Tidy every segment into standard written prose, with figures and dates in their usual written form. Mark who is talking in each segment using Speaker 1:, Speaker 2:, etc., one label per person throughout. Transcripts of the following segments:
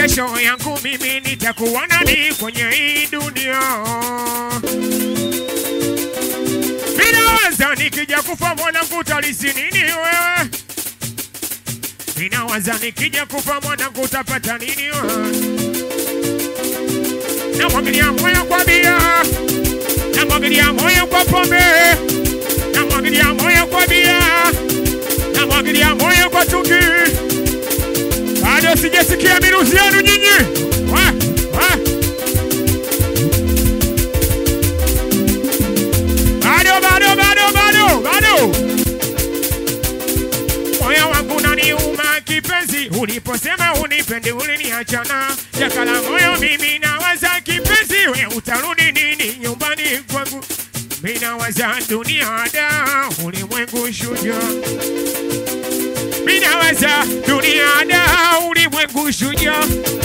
Speaker 1: kesho yangu mimi nitakuwa nani kwenye hii dunia. Ninawaza nikija kufa mwanangu utalisi nini wewe. Ninawaza nikija kufa mwanangu utapata nini wewe. Namwagilia moyo kwa bia, namwagilia moyo kwa pombe, namwagilia moyo kwa bia, namwagilia moyo kwa chuki. Bado sijasikia miruzi yenu nyinyi. Bado. Moyo wangu unaniuma kipenzi, uliposema unipende uliniachana. Jakala moyo mimi nawaza kipenzi, we utarudi nini nyumbani kwangu. Mimi nawaza dunia da, ulimwengu shujaa. Mimi nawaza dunia da, ulimwengu shujaa.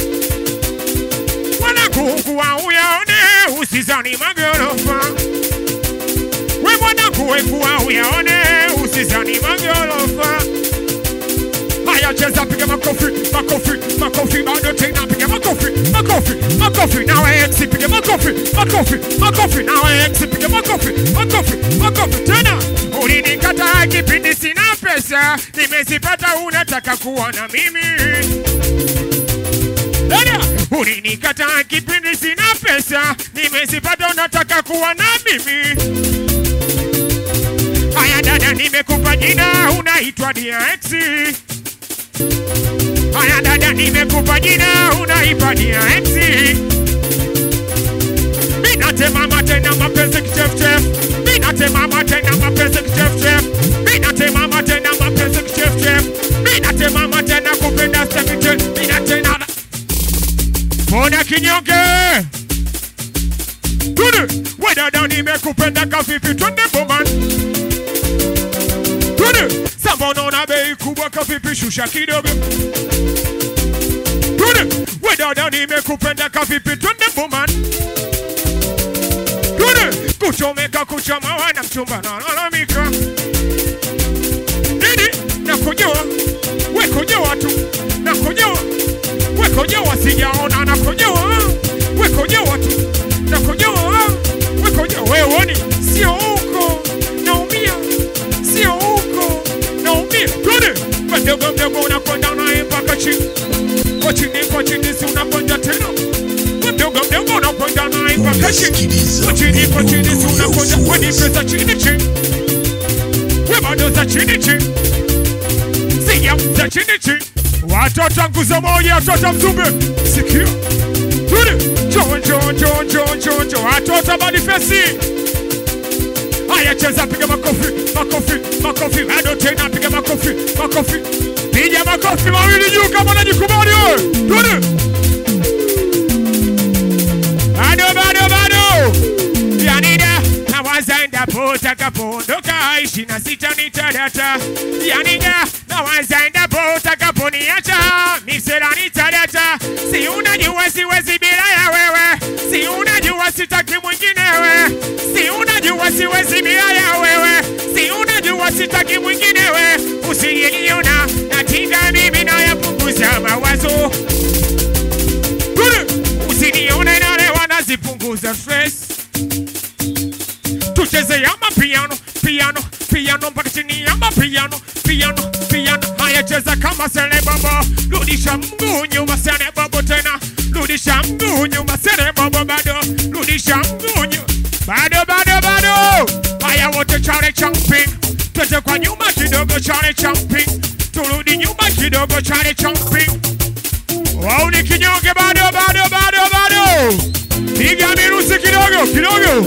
Speaker 1: Mwanangu kuwa uyaone, usizani magorofa. We mwanangu kuwa uyaone, usizani magorofa. Haya cheza piga makofi, makofi, makofi. Bado tena piga makofi, makofi, makofi. Nawe ex piga makofi, makofi, makofi. Nawe ex piga makofi, makofi, makofi. Tena ulinikata kipindi sina pesa, nimezipata unataka kuwa na mimi. Dada ulinikata kipindi sina pesa, nimezipata unataka kuwa na mimi. Haya dada nimekupa jina unaitwa DX. Haya dada nimekupa jina unaitwa DX. Minatemama tena mapenzi kichef. Minatemama tena mapenzi kichef. Minatemama tena mapenzi kichef. Minatemama tena kupenda stekiche. Minatena Mbona kinyonge. Tude we dada nimekupenda kafifi. Twende boman. Tude Sambono na bei kubwa kafifi shusha kidogo. Tude we dada nimekupenda kafifi. Twende boman. Tude kuchomeka kuchama wana mchumba na lalamika. Nini nakujoa. We kujoa tu. Nakujoa. We kujoa sijaona nakujoa. We kujoa tu. Nakujoa. We kujoa. We uoni sio huko naumia. Sio huko naumia. Tude mdogo mdogo unakwenda naye mpaka chini. Kwa chini si unakwenda tena. Mdogo mdogo unakwenda naye mpaka chini. Kwa chini si unakwenda. We ni pesa chini. We bado za chini. Siya za chini. Watoto nguzo moja, watoto mzumbe. Sikia. Tude jo. Watoto manifesti. Haya cheza piga makofi, makofi, makofi. Bado tena piga makofi, makofi. Piga makofi mawili juu kama unajikubali wewe. Tude. Bado. Yanida nawaza endapo utakapoondoka 26 nitadata. Yanida nawaza endapo utakaponiacha misera nitadata. Si unajua siwezi bila ya wewe. Si unajua sitaki mwingine wewe. Si unajua siwezi bila ya wewe. Si unajua sitaki mwingine wewe. Usiniona natinga mimi na yapunguza mawazo. Usinione nalewa nazipunguza stress. Tucheze ya mapiano, piano mpaka chini ya mapiano. Haya cheza kama sele baba. Rudisha mguu nyuma sele baba tena. Rudisha mguu nyuma sele baba bado. Rudisha mguu nyuma. Bado. Haya wote chale jumping. Twende kwa nyuma kidogo chale jumping. Turudi nyuma kidogo chale jumping. Wao ni kinyonge bado. Piga mirusi kidogo.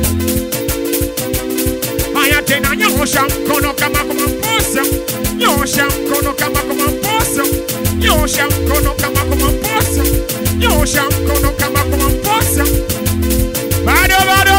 Speaker 1: Haya tena nyosha mkono kama kumamposa. Nyosha mkono kama kumamposa. Nyosha mkono kama kumamposa. Nyosha mkono kama kumamposa. Bado.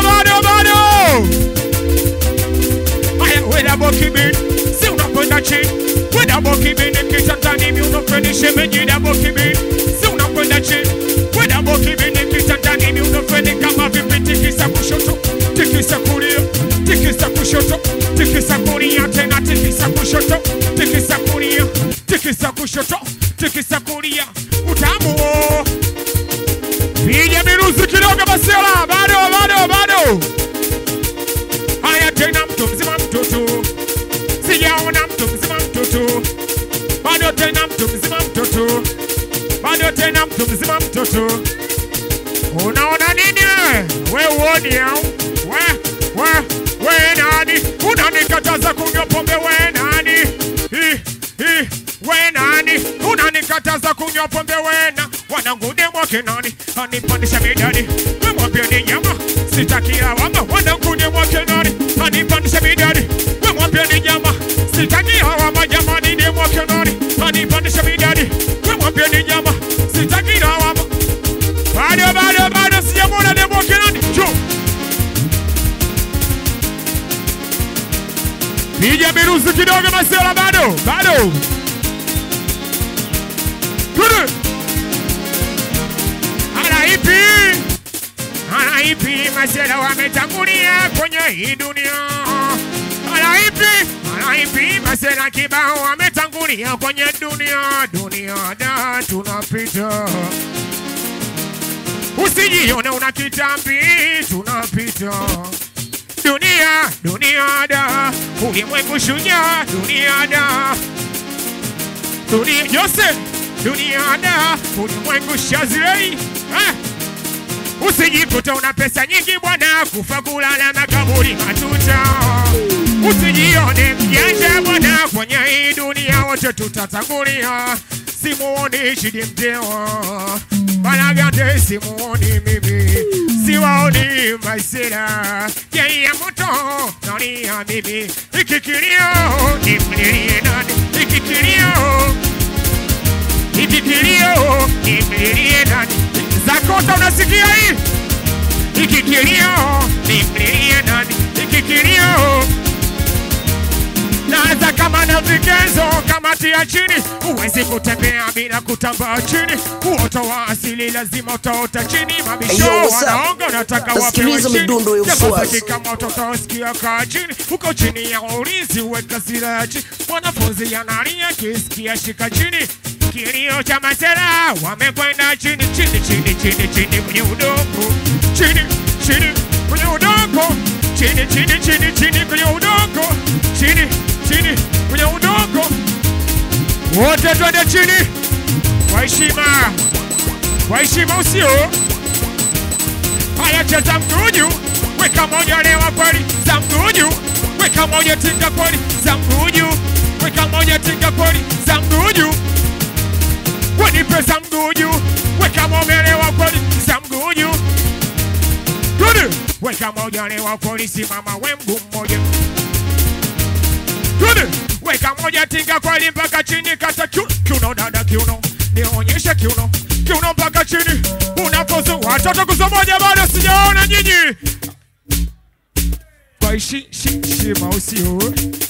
Speaker 1: Haya weda boki bin. Si unakwenda chini. Weda boki bin kitandani mi unofeni shemeji da boki bin. Si unakwenda chini. Weda boki bin kitandani mi unofeni kama vipi tikisa kushoto. Tikisa kulia. Tikisa kushoto. Tikisa kulia tena tikisa kushoto. Tikisa kulia. Tikisa kushoto. Tikisa kulia. Utamu. lazima mtoto. Unaona nini wewe? Wewe uoni au? We nani? Unanikataza kunywa pombe we nani? We nani? Unanikataza kunywa pombe we na wanangu demwa kenani? Anipandisha midadi. We mwambie ni nyama. Sitaki lawama. Wanangu demwa kenani? Anipandisha midadi. We mwambie ni nyama. Sitaki lawama jamani demwa kenani? Anipandisha midadi. We mwambie ni nyama. Sitaki lawama. Bado sijamwona demwa kenani. Njoo. Piga miruzi kidogo masela bado. Kudu. Anaipi masela wametangulia kwenye hii dunia. Anaipi masela kibao wametangulia kwenye dunia da tunapita. Usijione una kitambi tunapita. Dunia da ulimwengu shujaa dunia da. Dunia da ulimwengu shazirei. Usijikuta una pesa nyingi bwana kufa kulala makaburi matuta. Usijione mjanja bwana kwenye hii dunia wote tutatangulia. Simuoni Shidi Mtewa Balagante simuoni mimi. Siwaoni masela ya moto nani ya mimi. Ikikilio nimlilie nani? Ikikilio nimlilie nani? Zakota unasikia hii? Ikikilio nimlilie nani? Ikikilio naanza kama na vigezo kama tia chini. Uwezi kutembea bila kutambaa chini. Uoto wa asili lazima utaota chini. Mabisho wanaonga nataka wapewe chini. Japasaki kama utotosikia kaa chini. Uko chini ya ulinzi weka silaha chini. Mwanafunzi yanalia kisikia shika chini. Kilio cha masela wamekwenda chini kwenye udongo. Chini kwenye udongo. Chini kwenye udongo. Chini kwenye udongo. Wote twende chini. Kwa heshima usio. Haya cheza mguju. Weka moja lewa kweli. Za mguju. Weka moja tinga kweli. Za mguju. Weka moja tinga kweli. Za mguju. Wanipe za mguju. Weka moja lewa kweli. Za mguju. Good. Weka moja lewa kweli. Simama we mguu mmoja. Good. Weka moja tinga kweli mpaka chini kata kiuno dada kiuno. Nionyeshe kiuno mpaka chini. Unapozo watoto kusomoja bado sijaona nyinyi. Kwa shima usio.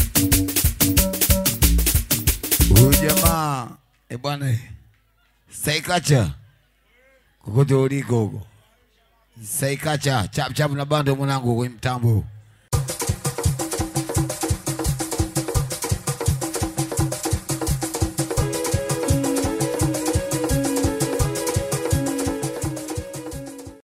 Speaker 2: Jamaa bwana Saikacha kokote uliko huko. Saikacha chap na bando mwanangu kwa mtambo.